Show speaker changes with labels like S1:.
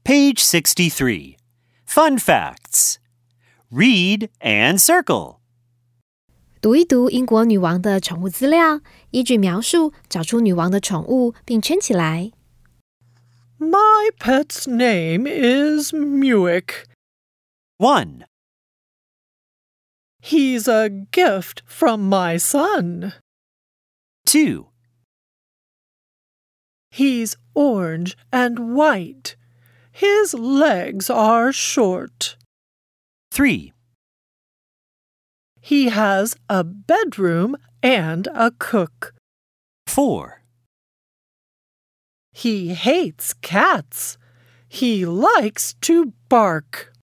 S1: Page 63. Fun facts. Read and circle.
S2: 读一读英国女王的宠物资料，依据描述找出女王的宠物，并圈起来。
S3: My pet's name is Muick.
S1: 1.
S3: He's a gift from my son.
S1: 2.
S3: He's orange and white. His legs are short.
S1: 3.
S3: He has a bedroom and a cook.
S1: 4.
S3: He hates cats. He likes to bark.